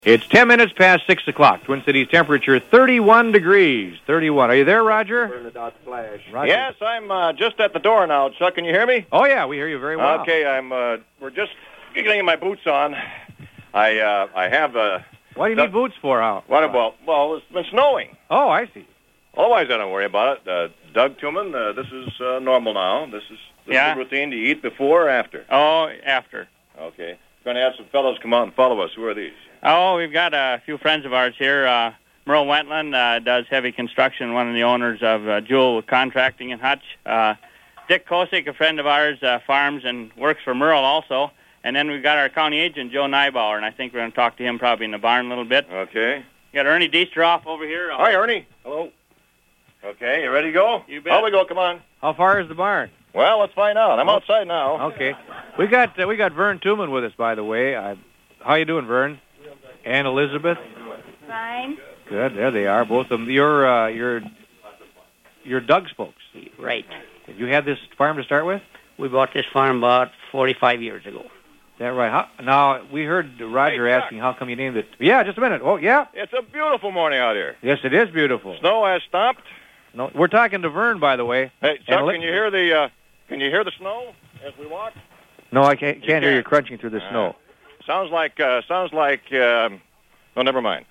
It's 10 minutes past 6 o'clock. Twin Cities temperature 31 degrees. 31. Are you there, Roger? Roger? Yes, I'm just at the door now. Chuck, can you hear me? Oh, yeah, we hear you very well. Okay, we're just getting my boots on. I have What do you need boots for out? Well, it's been snowing. Oh, I see. Otherwise, I don't worry about it. Doug Tuman, this is normal now. This is the routine. Do you eat before or after? Oh, after. Okay. We're going to have some fellows come out and follow us. Who are these? Oh, we've got a few friends of ours here. Merle Wentland does heavy construction, one of the owners of Jewel Contracting in Hutch. Dick Kosick, a friend of ours, farms and works for Merle also. And then we've got our county agent, Joe Neibauer, and I think we're going to talk to him probably in the barn a little bit. Okay. We got Ernie Diestroff over here. Hi, Ernie. Hello. Okay, you ready to go? You bet. How we go? Come on. How far is the barn? Well, let's find out. I'm outside now. Okay. We got Vern Tuman with us, by the way. How you doing, Vern? And Elizabeth? Fine. Good. There they are, both of them. You're Doug's folks. Right. Did you have this farm to start with? We bought this farm about 45 years ago. Is that right? Now, we heard Roger asking how come you named it. Yeah, just a minute. Oh, yeah? It's a beautiful morning out here. Yes, it is beautiful. Snow has stopped. No, we're talking to Vern, by the way. Hey, Chuck, can you hear the snow as we walk? No, I can't hear you crunching through the snow. Sounds like, oh, never mind.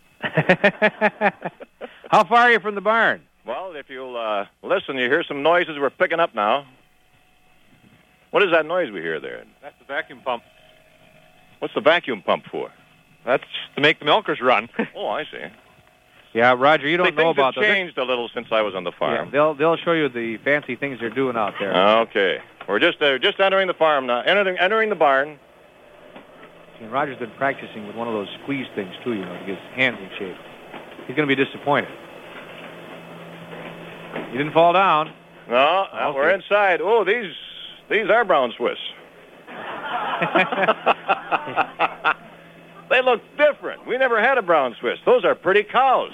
How far are you from the barn? Well, if you'll listen, you hear some noises we're picking up now. What is that noise we hear there? That's the vacuum pump. What's the vacuum pump for? That's to make the milkers run. Oh, I see. Yeah, Roger, you don't know about things have changed a little since I was on the farm. Yeah, they'll show you the fancy things they're doing out there. Okay. We're just entering the farm now, entering the barn. And Roger's been practicing with one of those squeeze things, too, to get his hands in shape. He's going to be disappointed. You didn't fall down. No, okay. We're inside. Oh, these are brown Swiss. They look different. We never had a brown Swiss. Those are pretty cows.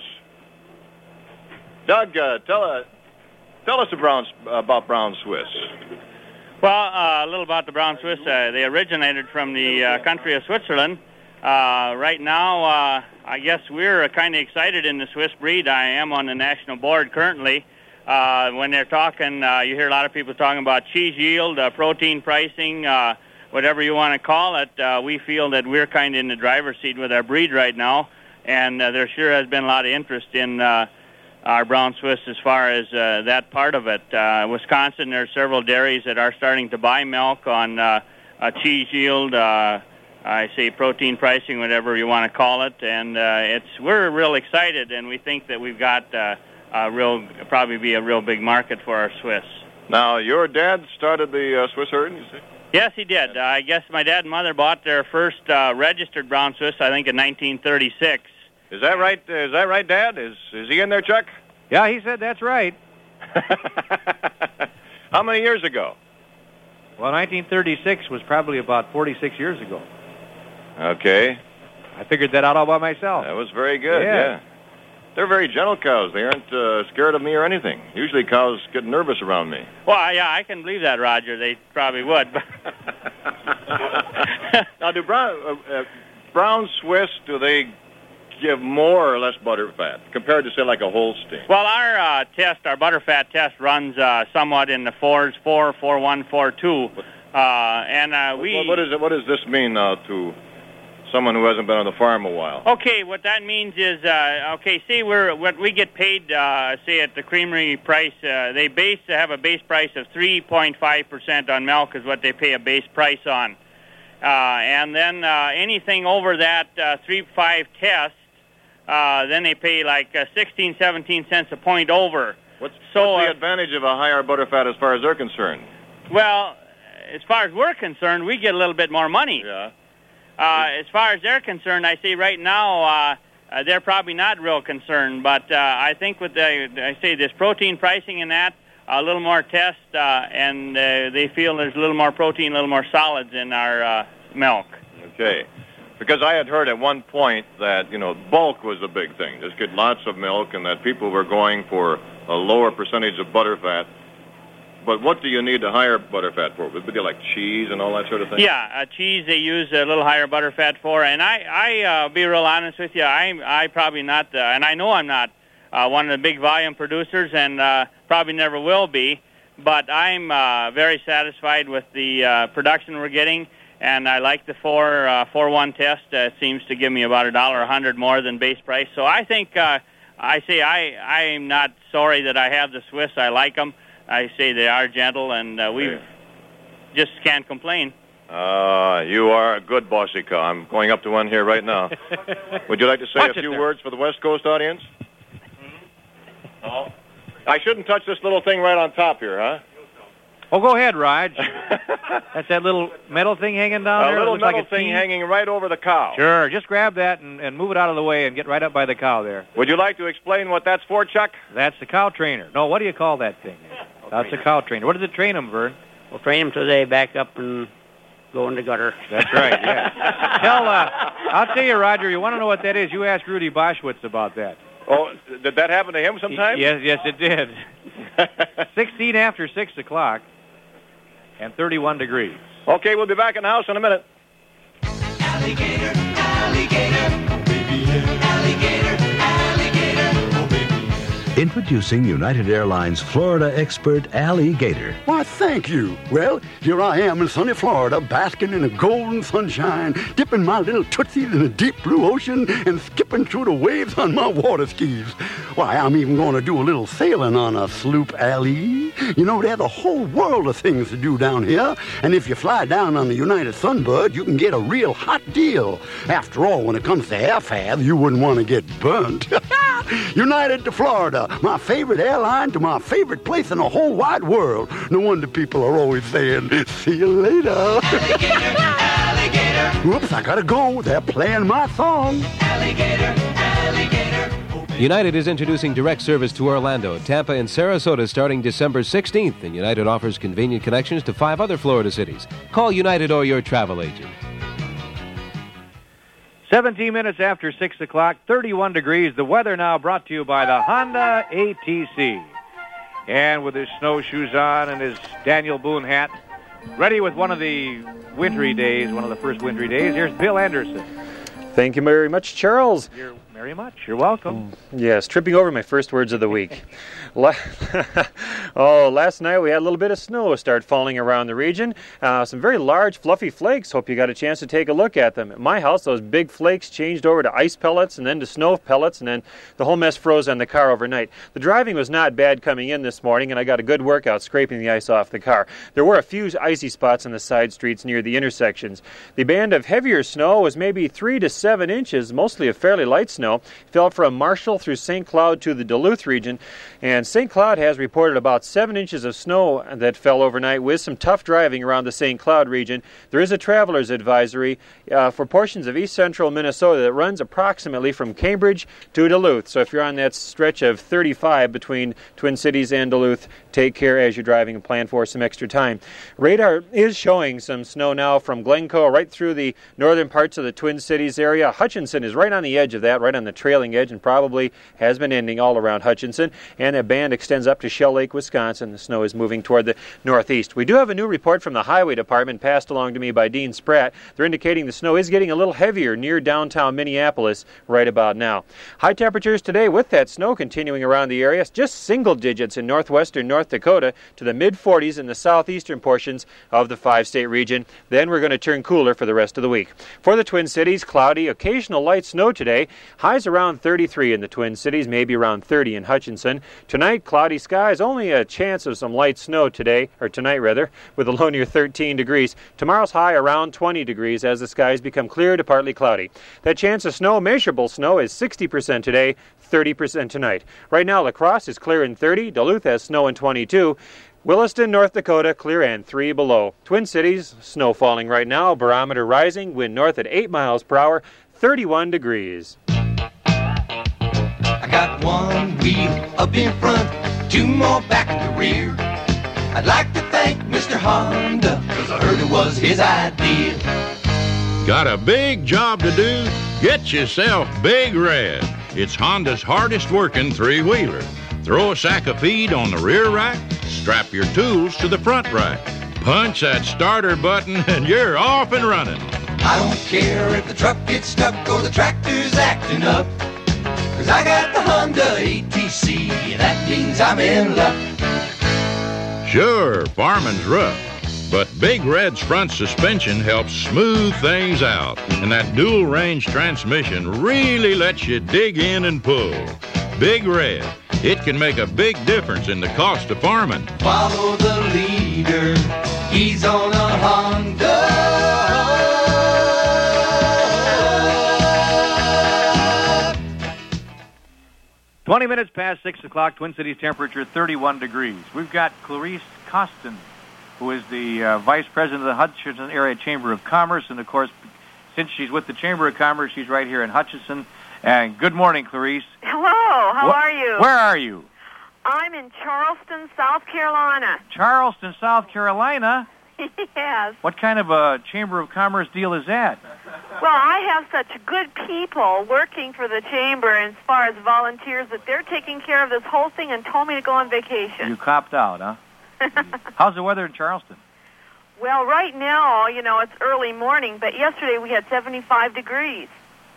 Doug, tell us about brown Swiss. Well, a little about the brown Swiss. They originated from the country of Switzerland. Right now, I guess we're kind of excited in the Swiss breed. I am on the national board currently. When they're talking, you hear a lot of people talking about cheese yield, protein pricing, whatever you want to call it. We feel that we're kind of in the driver's seat with our breed right now, and there sure has been a lot of interest in our brown Swiss as far as that part of it. Wisconsin, there are several dairies that are starting to buy milk on cheese yield, I say protein pricing, whatever you want to call it, and we're real excited, and we think that we've got probably be a real big market for our Swiss. Now, your dad started the Swiss herd, you say? Yes, he did. I guess my dad and mother bought their first registered brown Swiss, I think, in 1936. Is that right? Is that right, Dad? Is he in there, Chuck? Yeah, he said that's right. How many years ago? Well, 1936 was probably about 46 years ago. Okay. I figured that out all by myself. That was very good, yeah. They're very gentle cows. They aren't scared of me or anything. Usually cows get nervous around me. Well, yeah, I can believe that, Roger. They probably would. Now, do brown Swiss, do they give more or less butter fat compared to, say, like a Holstein? Well, our butterfat test runs somewhat in the 4s, 4, 4.1, 4.2. What does this mean now to someone who hasn't been on the farm a while? Okay, what that means is, say what we get paid, say at the creamery price, they have a base price of 3.5% on milk is what they pay a base price on. And then anything over that 3.5 test, then they pay like 16, 17 cents a point over. What's the advantage of a higher butterfat as far as they're concerned? Well, as far as we're concerned, we get a little bit more money. Yeah. As far as they're concerned, I say right now they're probably not real concerned. But I think with this protein pricing and that, a little more test, and they feel there's a little more protein, a little more solids in our milk. Okay. Because I had heard at one point that, bulk was a big thing. Just get lots of milk, and that people were going for a lower percentage of butterfat But what do you need the higher butterfat for? Would it be like cheese and all that sort of thing? Yeah, cheese they use a little higher butterfat for. And I be real honest with you, I probably not, and I know I'm not one of the big volume producers, and probably never will be. But I'm very satisfied with the production we're getting, and I like the 4-1 test. It seems to give me about $1.00 more than base price. So I think I'm not sorry that I have the Swiss. I like them. I say they are gentle, and we just can't complain. You are a good bossy cow. I'm going up to one here right now. Would you like to say a few words for the West Coast audience? No. I shouldn't touch this little thing right on top here, huh? Oh, go ahead, Raj. That's that little metal thing hanging down there? A little metal like thing hanging right over the cow. Sure. Just grab that and move it out of the way and get right up by the cow there. Would you like to explain what that's for, Chuck? That's the cow trainer. No, what do you call that thing? That's a cow trainer. What does it train them, Vern? We'll train them till they back up and go in the gutter. That's right, yeah. I'll tell you, Roger, you want to know what that is, you ask Rudy Boschwitz about that. Oh, did that happen to him sometime? Yes, it did. 16 after 6 o'clock and 31 degrees. Okay, we'll be back in the house in a minute. Alligator, alligator, oh baby, yeah. Alligator, alligator, oh baby, yeah. Introducing United Airlines Florida expert Allie Gator. Why, thank you. Well, here I am in sunny Florida, basking in the golden sunshine, dipping my little tootsies in the deep blue ocean, and skipping through the waves on my water skis. Why, I'm even going to do a little sailing on a sloop, Allie. You know, there's a whole world of things to do down here, and if you fly down on the United Sunbird, you can get a real hot deal. After all, when it comes to airfare, you wouldn't want to get burnt. United to Florida, my favorite airline to my favorite place in the whole wide world. No wonder people are always saying, see you later. Alligator, alligator. Whoops, I gotta go. They're playing my song. Alligator, alligator. United is introducing direct service to Orlando, Tampa, and Sarasota starting December 16th, and United offers convenient connections to 5 other Florida cities. Call United or your travel agent. 17 minutes after 6 o'clock, 31 degrees. The weather now brought to you by the Honda ATC. And with his snowshoes on and his Daniel Boone hat, ready with one of the wintry days, one of the first wintry days, here's Bill Anderson. Thank you very much, Charles. You're very much. You're welcome. Yes, tripping over my first words of the week. Last night we had a little bit of snow start falling around the region. Some very large, fluffy flakes. Hope you got a chance to take a look at them. At my house, those big flakes changed over to ice pellets and then to snow pellets, and then the whole mess froze on the car overnight. The driving was not bad coming in this morning, and I got a good workout scraping the ice off the car. There were a few icy spots on the side streets near the intersections. The band of heavier snow was maybe 3 to 7 inches, mostly of fairly light snow. Fell from Marshall through St. Cloud to the Duluth region, and St. Cloud has reported about 7 inches of snow that fell overnight with some tough driving around the St. Cloud region. There is a traveler's advisory for portions of east central Minnesota that runs approximately from Cambridge to Duluth. So if you're on that stretch of 35 between Twin Cities and Duluth, take care as you're driving and plan for some extra time. Radar is showing some snow now from Glencoe right through the northern parts of the Twin Cities area. Hutchinson is right on the edge of that, right on the trailing edge, and probably has been ending all around Hutchinson. And a band extends up to Shell Lake, Wisconsin. The snow is moving toward the northeast. We do have a new report from the Highway Department passed along to me by Dean Spratt. They're indicating the snow is getting a little heavier near downtown Minneapolis right about now. High temperatures today with that snow continuing around the area. Just single digits in northwestern North Dakota to the mid-40s in the southeastern portions of the 5-state region. Then we're going to turn cooler for the rest of the week. For the Twin Cities, cloudy, occasional light snow today. Highs around 33 in the Twin Cities, maybe around 30 in Hutchinson. Tonight, cloudy skies, only a chance of some light snow tonight, with a low near 13 degrees. Tomorrow's high around 20 degrees as the skies become clear to partly cloudy. That chance of snow, measurable snow, is 60% today, 30% tonight. Right now, La Crosse is clear and 30. Duluth has snow and 22. Williston, North Dakota, clear and 3 below. Twin Cities, snow falling right now, barometer rising, wind north at 8 miles per hour, 31 degrees. I got one wheel up in front, 2 more back in the rear. I'd like to thank Mr. Honda, 'cause I heard it was his idea. Got a big job to do? Get yourself Big Red. It's Honda's hardest working 3-wheeler. Throw a sack of feed on the rear rack, Strap your tools to the front rack. Punch that starter button and you're off and running. I don't care if the truck gets stuck or the tractor's acting up, 'cause I got the Honda ATC, and that means I'm in luck. Sure, farming's rough, but Big Red's front suspension helps smooth things out, and that dual-range transmission really lets you dig in and pull. Big Red, it can make a big difference in the cost of farming. Follow the leader, he's on a Honda. 20 minutes past 6 o'clock, Twin Cities temperature 31 degrees. We've got Clarice Costin, who is the Vice President of the Hutchinson Area Chamber of Commerce. And, of course, since she's with the Chamber of Commerce, she's right here in Hutchinson. And good morning, Clarice. Hello, how are you? Where are you? I'm in Charleston, South Carolina. Charleston, South Carolina? Yes. What kind of a Chamber of Commerce deal is that? Well, I have such good people working for the Chamber as far as volunteers that they're taking care of this whole thing and told me to go on vacation. You copped out, huh? How's the weather in Charleston? Well, right now, it's early morning, but yesterday we had 75 degrees.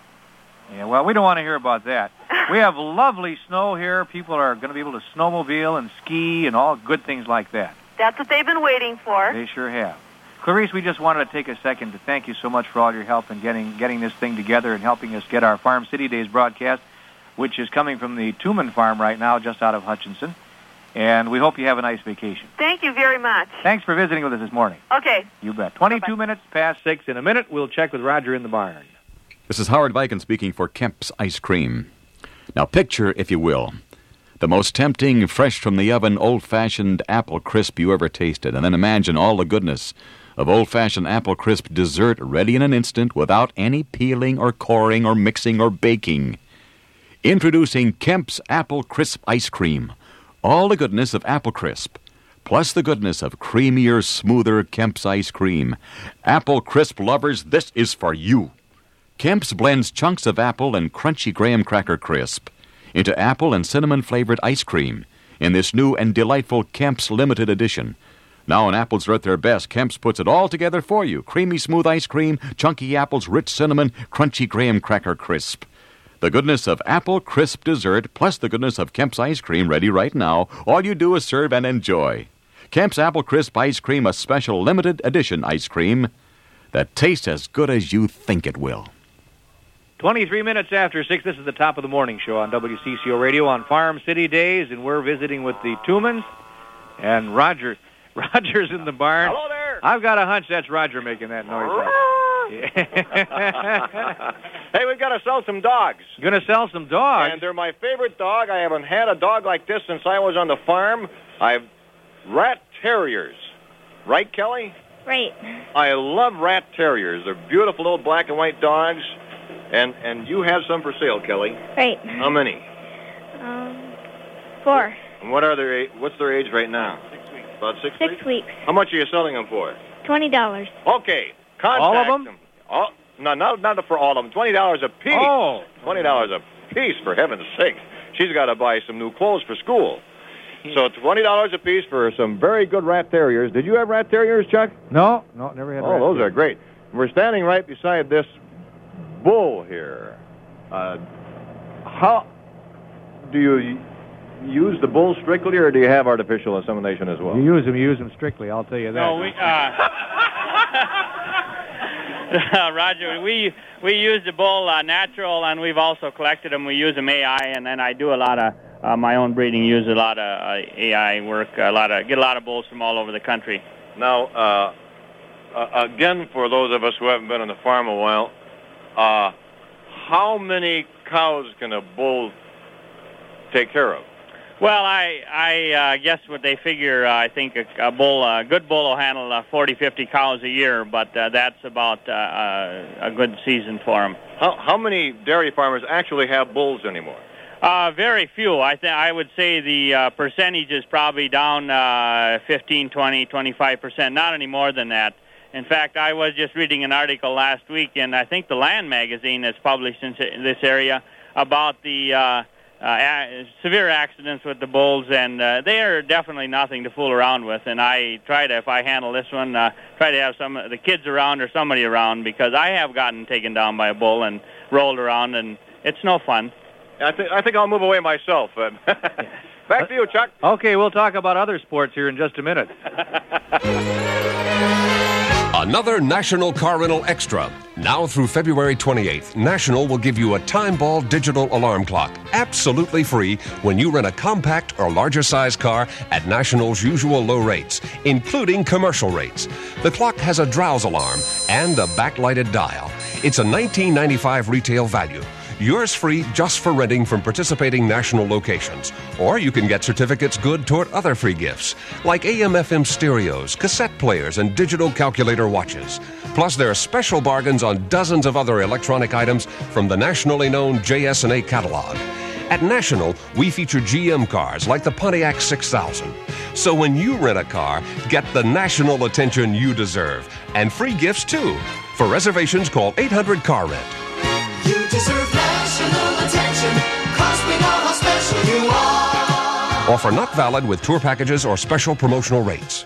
Yeah, well, we don't want to hear about that. We have lovely snow here. People are going to be able to snowmobile and ski and all good things like that. That's what they've been waiting for. They sure have. Clarice, we just wanted to take a second to thank you so much for all your help in getting this thing together and helping us get our Farm City Days broadcast, which is coming from the Tuman Farm right now, just out of Hutchinson. And we hope you have a nice vacation. Thank you very much. Thanks for visiting with us this morning. Okay. You bet. 22 minutes past 6. In a minute, we'll check with Roger in the barn. This is Howard Viken speaking for Kemp's Ice Cream. Now picture, if you will, the most tempting, fresh from the oven, old-fashioned apple crisp you ever tasted. And then imagine all the goodness of old-fashioned apple crisp dessert ready in an instant without any peeling or coring or mixing or baking. Introducing Kemp's Apple Crisp Ice Cream. All the goodness of apple crisp, plus the goodness of creamier, smoother Kemp's ice cream. Apple crisp lovers, this is for you. Kemp's blends chunks of apple and crunchy graham cracker crisp into apple and cinnamon-flavored ice cream in this new and delightful Kemp's limited edition. Now when apples are at their best, Kemp's puts it all together for you. Creamy, smooth ice cream, chunky apples, rich cinnamon, crunchy graham cracker crisp. The goodness of apple crisp dessert plus the goodness of Kemp's ice cream ready right now. All you do is serve and enjoy. Kemp's Apple Crisp Ice Cream, a special limited edition ice cream that tastes as good as you think it will. 23 minutes after 6, this is the top of the morning show on WCCO Radio on Farm City Days, and we're visiting with the Tumans. And Roger's in the barn. Hello there. I've got a hunch that's Roger making that noise. Hey, we've got to sell some dogs. You're going to sell some dogs? And they're my favorite dog. I haven't had a dog like this since I was on the farm. I've rat terriers. Right, Kelly? Right. I love rat terriers. They're beautiful little black and white dogs. And you have some for sale, Kelly. Right. How many? 4. And what's their age right now? 6 weeks. About 6 weeks? 6 weeks. How much are you selling them for? $20. Okay. Contact all of them? No, not for all of them. $20 a piece. Oh. $20 a piece, for heaven's sake. She's got to buy some new clothes for school. So $20 a piece for some very good rat terriers. Did you have rat terriers, Chuck? No, never had. Oh, those are great. We're standing right beside this bull here. How do you use the bull strictly, or do you have artificial insemination as well? You use them strictly, I'll tell you that. No, Roger, we use the bull natural, and we've also collected them. We use them AI, and then I do a lot of my own breeding. Use a lot of AI work. Get a lot of bulls from all over the country. Now, again, for those of us who haven't been on the farm a while, how many cows can a bull take care of? Well, I guess what they figure, I think a good bull will handle 40, 50 cows a year, but that's about a good season for them. How many dairy farmers actually have bulls anymore? Very few. I would say the percentage is probably down 15, 20, 25%, not any more than that. In fact, I was just reading an article last week, and I think the Land magazine that's published in this area about the severe accidents with the bulls, and they are definitely nothing to fool around with. And I try to, if I handle this one, try to have some of the kids around or somebody around, because I have gotten taken down by a bull and rolled around, and it's no fun. I think I'll move away myself. Back to you, Chuck. Okay, we'll talk about other sports here in just a minute. Another National Car Rental Extra. Now through February 28th, National will give you a Time Ball digital alarm clock, absolutely free, when you rent a compact or larger size car at National's usual low rates, including commercial rates. The clock has a drowse alarm and a backlighted dial. It's a $19.95 retail value. Yours free just for renting from participating National locations. Or you can get certificates good toward other free gifts, like AM/FM stereos, cassette players, and digital calculator watches. Plus, there are special bargains on dozens of other electronic items from the nationally known JS&A catalog. At National, we feature GM cars like the Pontiac 6000. So when you rent a car, get the national attention you deserve. And free gifts, too. For reservations, call 800-CAR-RENT. You deserve national attention, 'cause we know how special you are. Offer not valid with tour packages or special promotional rates.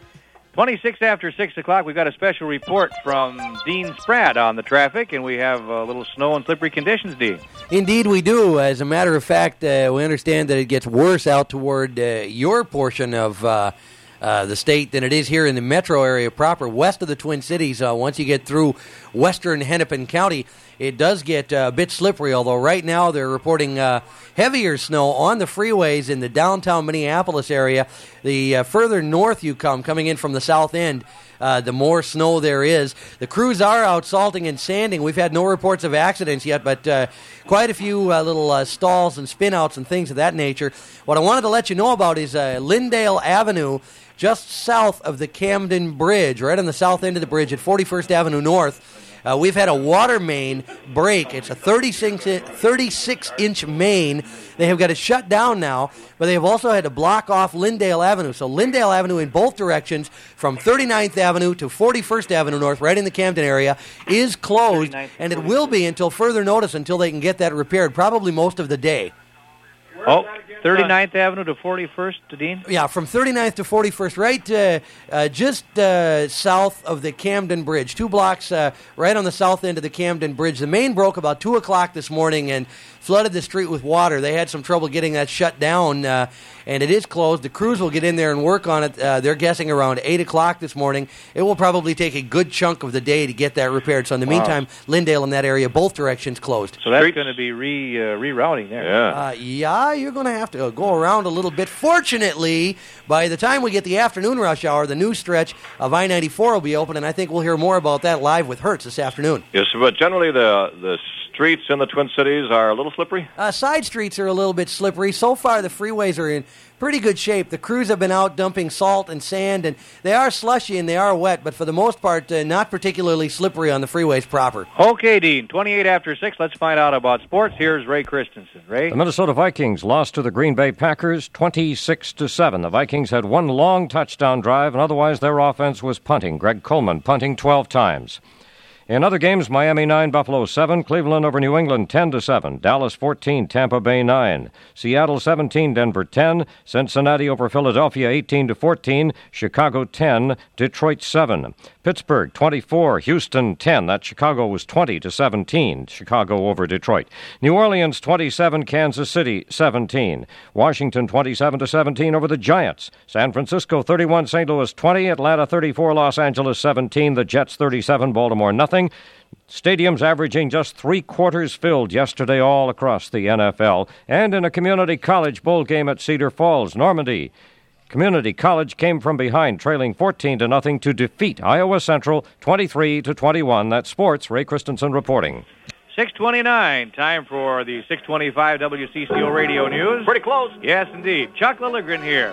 26 after 6 o'clock, we've got a special report from Dean Spratt on the traffic, and we have a little snow and slippery conditions, Dean. Indeed we do. As a matter of fact, we understand that it gets worse out toward your portion of the state than it is here in the metro area proper, west of the Twin Cities. Once you get through western Hennepin County, it does get a bit slippery, although right now they're reporting heavier snow on the freeways in the downtown Minneapolis area. The further north you come, coming in from the south end, the more snow there is. The crews are out salting and sanding. We've had no reports of accidents yet, but quite a few little stalls and spinouts and things of that nature. What I wanted to let you know about is Lyndale Avenue, just south of the Camden Bridge, right on the south end of the bridge at 41st Avenue North. We've had a water main break. It's a 36-inch main. They have got it shut down now, but they have also had to block off Lyndale Avenue. So Lyndale Avenue in both directions, from 39th Avenue to 41st Avenue North, right in the Camden area, is closed, and it will be until further notice, until they can get that repaired, probably most of the day. Oh, 39th Avenue to 41st, Dean? Yeah, from 39th to 41st, right just south of the Camden Bridge. 2 blocks right on the south end of the Camden Bridge. The main broke about 2 o'clock this morning and flooded the street with water. They had some trouble getting that shut down, and it is closed. The crews will get in there and work on it. They're guessing around 8 o'clock this morning. It will probably take a good chunk of the day to get that repaired. So in the meantime, Lyndale in that area, both directions closed. So that's going to be rerouting there. Yeah, you're going to have to go around a little bit. Fortunately, by the time we get the afternoon rush hour, the new stretch of I-94 will be open, and I think we'll hear more about that live with Hertz this afternoon. Yes, but generally the streets in the Twin Cities are a little slippery? Side streets are a little bit slippery. So far, the freeways are in pretty good shape. The crews have been out dumping salt and sand, and they are slushy and they are wet, but for the most part, not particularly slippery on the freeways proper. Okay, Dean, 28 after 6. Let's find out about sports. Here's Ray Christensen. Ray? The Minnesota Vikings lost to the Green Bay Packers 26-7. The Vikings had one long touchdown drive, and otherwise their offense was punting. Greg Coleman punting 12 times. In other games, Miami 9, Buffalo 7, Cleveland over New England 10-7, Dallas 14, Tampa Bay 9, Seattle 17, Denver 10, Cincinnati over Philadelphia 18-14, Chicago 10, Detroit 7, Pittsburgh 24, Houston 10. That Chicago was 20-17, Chicago over Detroit. New Orleans 27, Kansas City 17, Washington 27-17 over the Giants, San Francisco 31, St. Louis 20, Atlanta 34, Los Angeles 17, the Jets 37, Baltimore nothing. Stadiums averaging just 3/4 filled yesterday all across the NFL. And in a community college bowl game at Cedar Falls, Normandy, Community College came from behind, trailing 14-0 to defeat Iowa Central 23-21. That's sports. Ray Christensen reporting. 6:29, time for the 6:25 WCCO Radio News. Pretty close. Yes, indeed. Chuck Lilligren here.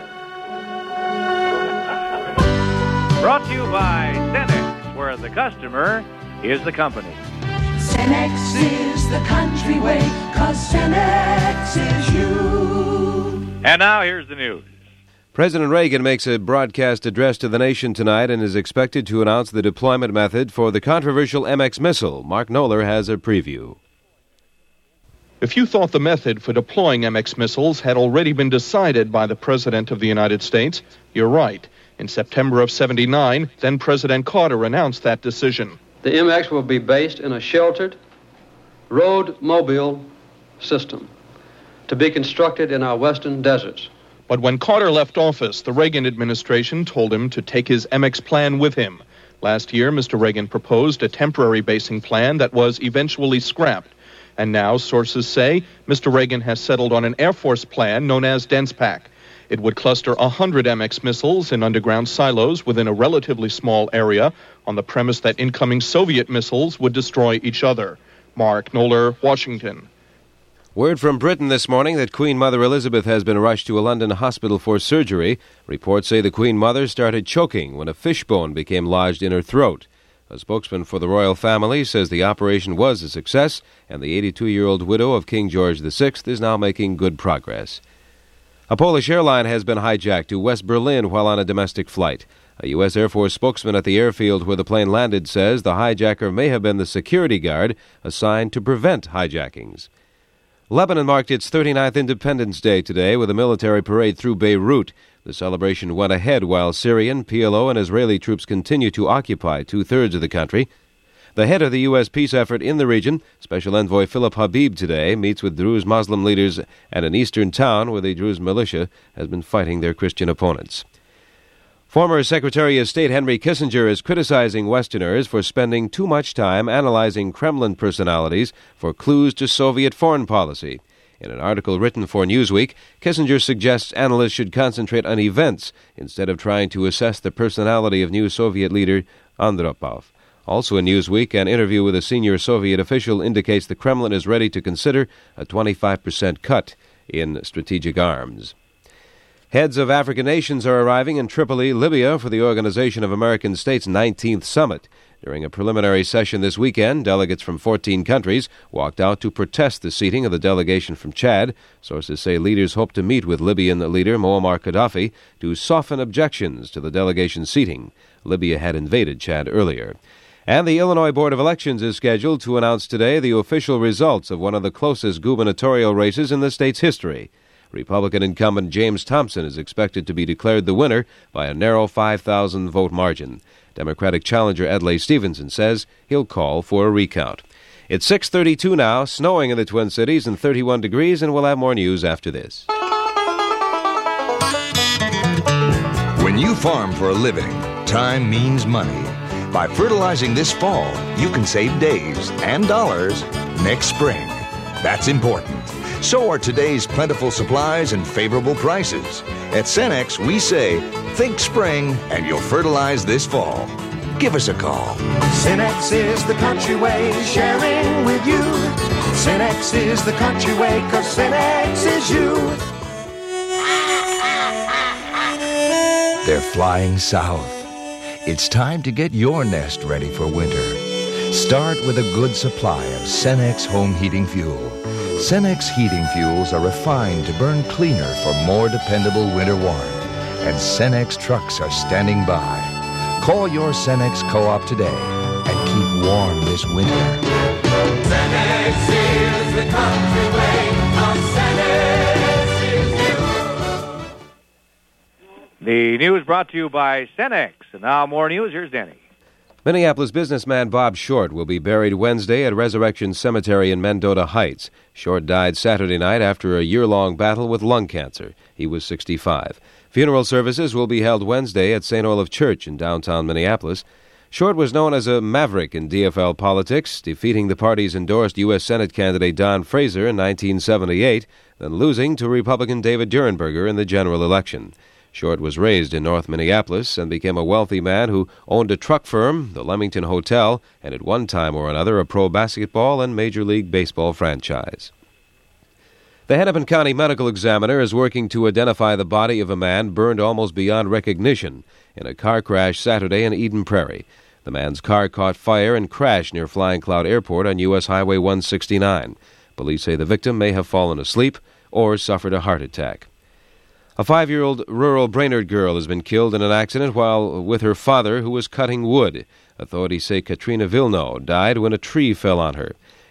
Brought to you by Cenex, where the customer is the company. Cenex is the country way, 'cause Cenex is you. And now here's the news. President Reagan makes a broadcast address to the nation tonight and is expected to announce the deployment method for the controversial MX missile. Mark Knoller has a preview. If you thought the method for deploying MX missiles had already been decided by the President of the United States, you're right. In September of '79, then President Carter announced that decision. The MX will be based in a sheltered, road-mobile system to be constructed in our western deserts. But when Carter left office, the Reagan administration told him to take his MX plan with him. Last year, Mr. Reagan proposed a temporary basing plan that was eventually scrapped. And now, sources say, Mr. Reagan has settled on an Air Force plan known as DensePac. It would cluster 100 MX missiles in underground silos within a relatively small area on the premise that incoming Soviet missiles would destroy each other. Mark Knoller, Washington. Word from Britain this morning that Queen Mother Elizabeth has been rushed to a London hospital for surgery. Reports say the Queen Mother started choking when a fishbone became lodged in her throat. A spokesman for the royal family says the operation was a success, and the 82-year-old widow of King George VI is now making good progress. A Polish airline has been hijacked to West Berlin while on a domestic flight. A U.S. Air Force spokesman at the airfield where the plane landed says the hijacker may have been the security guard assigned to prevent hijackings. Lebanon marked its 39th Independence Day today with a military parade through Beirut. The celebration went ahead while Syrian, PLO, and Israeli troops continue to occupy two-thirds of the country. The head of the U.S. peace effort in the region, Special Envoy Philip Habib, today meets with Druze Muslim leaders at an eastern town where the Druze militia has been fighting their Christian opponents. Former Secretary of State Henry Kissinger is criticizing Westerners for spending too much time analyzing Kremlin personalities for clues to Soviet foreign policy. In an article written for Newsweek, Kissinger suggests analysts should concentrate on events instead of trying to assess the personality of new Soviet leader Andropov. Also in Newsweek, an interview with a senior Soviet official indicates the Kremlin is ready to consider a 25% cut in strategic arms. Heads of African nations are arriving in Tripoli, Libya, for the Organization of American States' 19th summit. During a preliminary session this weekend, delegates from 14 countries walked out to protest the seating of the delegation from Chad. Sources say leaders hope to meet with Libyan leader Muammar Gaddafi to soften objections to the delegation's seating. Libya had invaded Chad earlier. And the Illinois Board of Elections is scheduled to announce today the official results of one of the closest gubernatorial races in the state's history. Republican incumbent James Thompson is expected to be declared the winner by a narrow 5,000-vote margin. Democratic challenger Adlai Stevenson says he'll call for a recount. It's 6:32 now, snowing in the Twin Cities and 31 degrees, and we'll have more news after this. When you farm for a living, time means money. By fertilizing this fall, you can save days and dollars next spring. That's important. So are today's plentiful supplies and favorable prices. At Cenex, we say, think spring and you'll fertilize this fall. Give us a call. Cenex is the country way, sharing with you. Cenex is the country way, 'cause Cenex is you. They're flying south. It's time to get your nest ready for winter. Start with a good supply of Cenex home heating fuel. Cenex heating fuels are refined to burn cleaner for more dependable winter warmth. And Cenex trucks are standing by. Call your Cenex co-op today and keep warm this winter. Cenex is the country way, 'cause Cenex is you. The news brought to you by Cenex. And now more news. Here's Danny. Minneapolis businessman Bob Short will be buried Wednesday at Resurrection Cemetery in Mendota Heights. Short died Saturday night after a year-long battle with lung cancer. He was 65. Funeral services will be held Wednesday at St. Olaf Church in downtown Minneapolis. Short was known as a maverick in DFL politics, defeating the party's endorsed U.S. Senate candidate Don Fraser in 1978, then losing to Republican David Durenberger in the general election. Short was raised in North Minneapolis and became a wealthy man who owned a truck firm, the Leamington Hotel, and at one time or another a pro basketball and Major League Baseball franchise. The Hennepin County Medical Examiner is working to identify the body of a man burned almost beyond recognition in a car crash Saturday in Eden Prairie. The man's car caught fire and crashed near Flying Cloud Airport on U.S. Highway 169. Police say the victim may have fallen asleep or suffered a heart attack. A 5-year-old rural Brainerd girl has been killed in an accident while with her father, who was cutting wood. Authorities say Katrina Villeneuve died when a tree fell on her.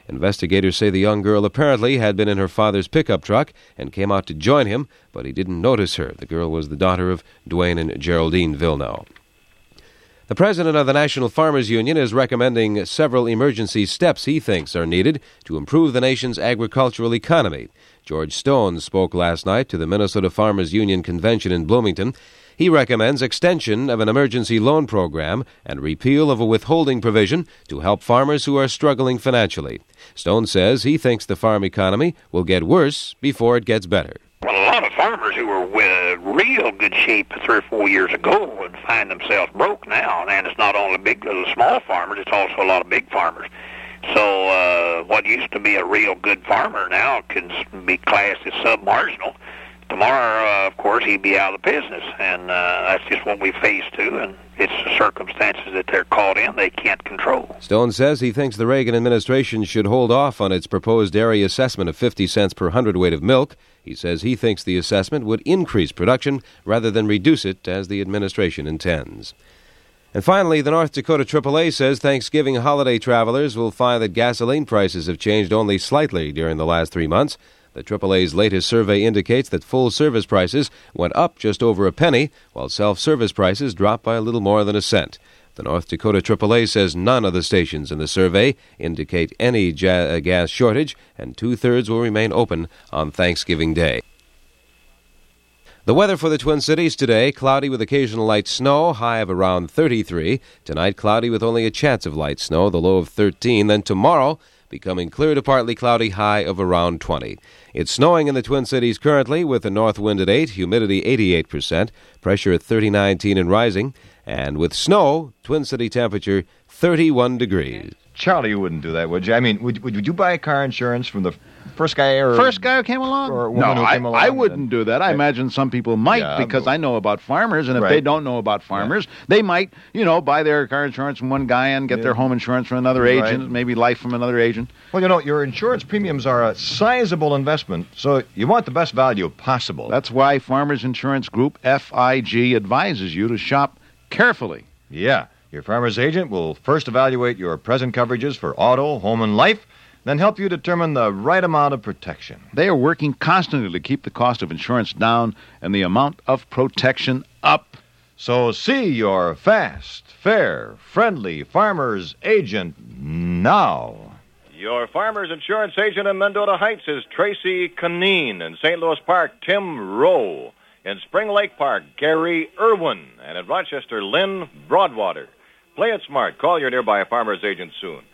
Investigators say the young girl apparently had been in her father's pickup truck and came out to join him, but he didn't notice her. The girl was the daughter of Dwayne and Geraldine Villeneuve. The president of the National Farmers Union is recommending several emergency steps he thinks are needed to improve the nation's agricultural economy. George Stone spoke last night to the Minnesota Farmers Union Convention in Bloomington. He recommends extension of an emergency loan program and repeal of a withholding provision to help farmers who are struggling financially. Stone says he thinks the farm economy will get worse before it gets better. Well, a lot of farmers who were in real good shape 3 or 4 years ago would find themselves broke now. And it's not only big little small farmers, it's also a lot of big farmers. So what used to be a real good farmer now can be classed as sub-marginal. Tomorrow, of course, he'd be out of the business, and that's just what we face, too, and it's the circumstances that they're caught in they can't control. Stone says he thinks the Reagan administration should hold off on its proposed area assessment of 50 cents per hundredweight of milk. He says he thinks the assessment would increase production rather than reduce it, as the administration intends. And finally, the North Dakota AAA says Thanksgiving holiday travelers will find that gasoline prices have changed only slightly during the last 3 months. The AAA's latest survey indicates that full-service prices went up just over a penny, while self-service prices dropped by a little more than a cent. The North Dakota AAA says none of the stations in the survey indicate any gas shortage, and 2/3 will remain open on Thanksgiving Day. The weather for the Twin Cities today, cloudy with occasional light snow, high of around 33. Tonight, cloudy with only a chance of light snow, the low of 13. Then tomorrow, becoming clear to partly cloudy, high of around 20. It's snowing in the Twin Cities currently with a north wind at 8, humidity 88%, pressure at 39.9 and rising. And with snow, Twin City temperature 31 degrees. Charlie, you wouldn't do that, would you? I mean, would you buy car insurance from the first guy who came along? Or woman who came along? I wouldn't do that. I imagine some people might, because I know about farmers, and if they don't know about farmers, they might, buy their car insurance from one guy and get their home insurance from another agent, maybe life from another agent. Well, your insurance premiums are a sizable investment, so you want the best value possible. That's why Farmers Insurance Group, FIG, advises you to shop carefully. Yeah. Your farmer's agent will first evaluate your present coverages for auto, home, and life, then help you determine the right amount of protection. They are working constantly to keep the cost of insurance down and the amount of protection up. So see your fast, fair, friendly farmer's agent now. Your farmer's insurance agent in Mendota Heights is Tracy Canine. In St. Louis Park, Tim Rowe. In Spring Lake Park, Gary Irwin. And in Rochester, Lynn Broadwater. Play it smart. Call your nearby farmer's agent soon.